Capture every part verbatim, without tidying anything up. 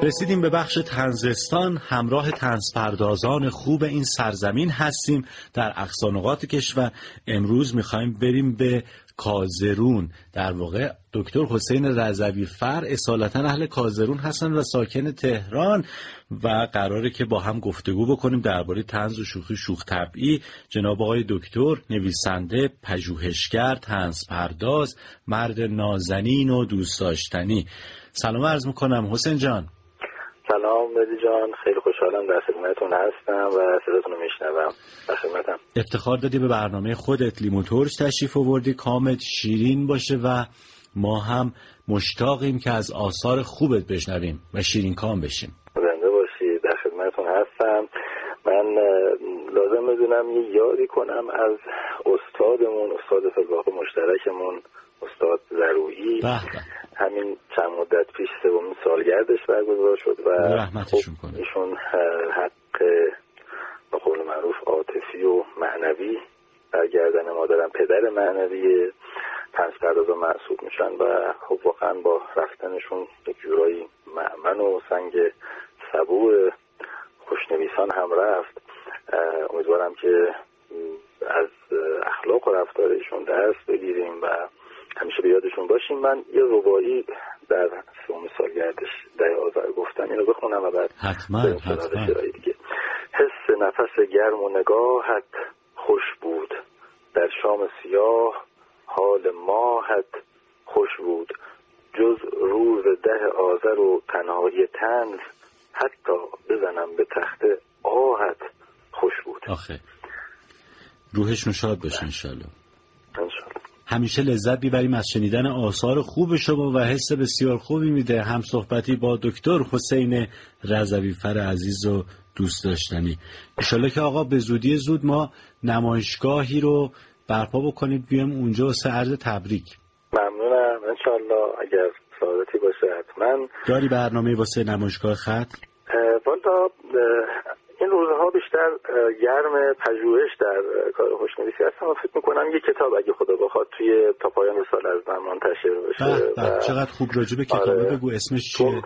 رسیدیم به بخش طنزستان. همراه طنزپردازان خوب این سرزمین هستیم در اقصا نقاط کشور. امروز میخوایم بریم به کازرون. در واقع دکتر حسین رضوی فر اصالتا اهل کازرون هستن و ساکن تهران و قراره که با هم گفتگو بکنیم درباره طنز و شوخی شوخ طبعی. جناب آقای دکتر نویسنده، پژوهشگر، طنزپرداز، مرد نازنین و دوست داشتنی. سلام عرض میکنم حسین جان. سلام مهدی جان، خیلی خوشحالم در خدمتتون هستم و صداتون رو میشنوم. در خدمتم. افتخار دادی به برنامه خودت، لیمو ترش تشریف آوردی، کامت شیرین باشه و ما هم مشتاقیم که از آثار خوبت بشنویم و شیرین کام بشیم. زنده باشی، در خدمتتون هستم. من لازم بدونم یه یادی کنم از استادمون، استاد فقه مشترکمون، استاد ضرویی. همین چند مدت پیش سومین سالگردش برگزار شد و رحمتشون کنه. ایشون حق به قول معروف عاطفی و معنوی برگردن ما دارن. پدر معنوی طنزپردازا محسوب میشن و خب واقعا با رفتنشون یک جورایی مأمن و سنگ سبو خوشنویسان هم رفت. امیدوارم که از اخلاق و رفتار ایشون دست بگیریم و همیشه به یادشون باشیم. من یه رباعی در سوم سالگردش ده آذر گفتم، اینو بخونم و بعد حتما حتما دیگه. حس نفس گرم و نگاهت خوش بود، در شام سیاه حال ماهت خوش بود، جز روز ده آذر و تنهایی طنز حتی بزنم به تخت آهت خوش بود. آخه روحشون شاد باشه انشالله. انشالله. همیشه لذت میبریم از شنیدن آثار خوب شما و حس بسیار خوبی میده هم صحبتی با دکتر حسین رضوی فر عزیز و دوست داشتنی. انشالله که آقا به زودی زود ما نمایشگاهی رو برپا بکنید بیام اونجا واسه عرض تبریک. ممنونم انشالله، اگر سعادتی باشه حتما. داری برنامه واسه نمایشگاه خط؟ والا این روزها بیشتر گرم پژوهش در کار خوشنویسی هستم و فکر میکنم یه کتاب اگه خدا بخواد توی تا پایان سال از من منتشر بشه. و چقدر خوب راجع به کتابه. آره. بگو اسمش چیه؟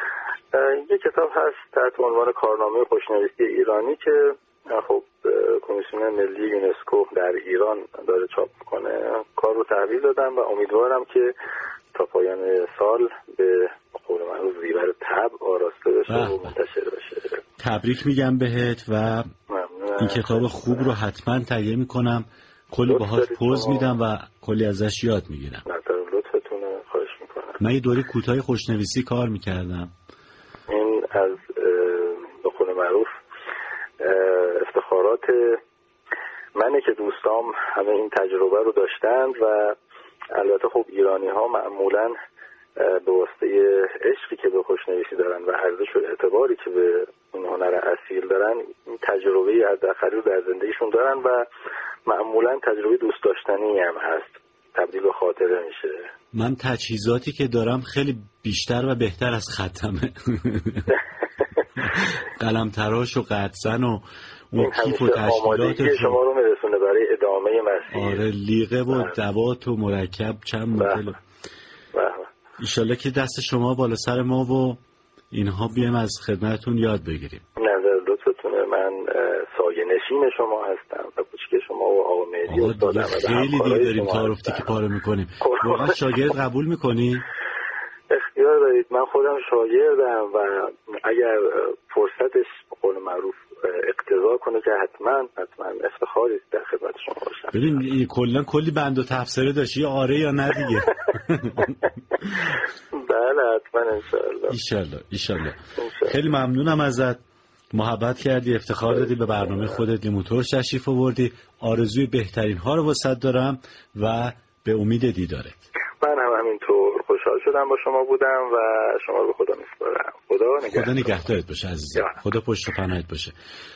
یه کتاب هست تحت عنوان کارنامه خوشنویسی ایرانی که خب کمیسیون ملی یونسکو در ایران داره چاپ میکنه. کار رو تحویل دادم و امیدوارم که تا پایان سال به قول معروف زیور طبع آراسته بشه و منتشر بشه. تبریک میگم بهت و ممنون. این کتاب خوب رو حتما تهیه میکنم، کلی باهاش پوز میدم و کلی ازش یاد میگیرم. لطفتون خواهش میکنم. من یه دوره کوتاه خوشنویسی کار میکردم. این از به قول معروف افتخارات منه که دوستام همه این تجربه رو داشتند و البته خب ایرانی ها معمولاً به واسطه عشقی که به خوشنویسی دارن و ارزش و اعتباری که به این هنر اصیل دارن، این تجربه حداقل رو در زندگیشون دارن و معمولاً تجربه دوست داشتنی هم هست، تبدیل به خاطره میشه. من تجهیزاتی که دارم خیلی بیشتر و بهتر از خطمه. قلم تراش و قدزن و اون کیف و تشکیلات شما رو میرسونه برای ادامه مسیر. آره لیقه و دوات و مرکب چند مدل. ایشالله که دست شما بالا سر ما و اینها بیام از خدمتتون یاد بگیریم. نظر لطفتونه. من سایه نشین شما هستم و کوچیک شما و آقا مهدی استادم. خیلی دیگه داریم تعارفتی که پاره میکنیم. واقعا شاگرد قبول میکنی؟ اختیار دارید. من خودم شاگردم و اگر فرصتش به قول معروف اقتضا کنه که حتما حتما افتخاری در خدمت شما باشم. ببین کلا کلی بند و تفسیره داشتی، آره یا نه دیگه؟ بله حتما انشالله. ایشالله ایشالله. خیلی ممنونم ازت، محبت کردی، افتخار دادی به برنامه خودت، لیمو ترش تشریف آوردی. آرزوی بهترین ها رو واسط دارم و به امید دیدارت. من هم همینطور خوشحال شدم با شما بودم و شما رو به خدا میسپارم. خدا نگهدار. خدا نگهدارت باشه عزیزم. خدا پشت و پناهت باشه.